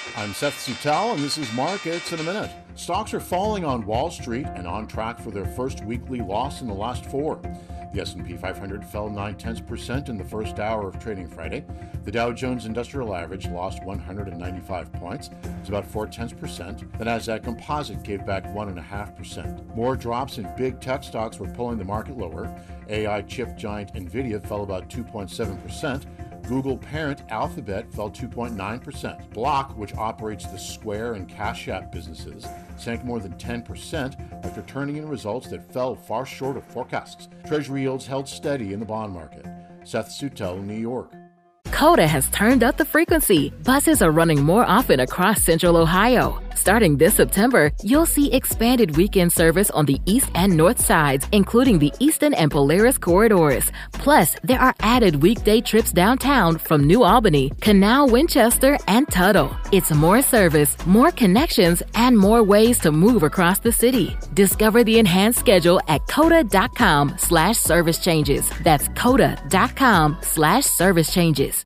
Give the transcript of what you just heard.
I'm Seth Sutel, and this is Markets in a Minute. Stocks are falling on Wall Street and on track for their first weekly loss in the last four. The S&P 500 fell 0.9% in the first hour of trading Friday. The Dow Jones Industrial Average lost 195 points. It's about 0.4%. The Nasdaq Composite gave back 1.5%. More drops in big tech stocks were pulling the market lower. AI chip giant Nvidia fell about 2.7%. Google parent Alphabet fell 2.9%. Block, which operates the Square and Cash App businesses, sank more than 10% after turning in results that fell far short of forecasts. Treasury yields held steady in the bond market. Seth Sutel, New York. Coda has turned up the frequency. Buses are running more often across Central Ohio. Starting this September, you'll see expanded weekend service on the east and north sides, including the Eastern and Polaris corridors. Plus, there are added weekday trips downtown from New Albany, Canal, Winchester, and Tuttle. It's more service, more connections, and more ways to move across the city. Discover the enhanced schedule at coda.com/service changes. That's coda.com/service changes.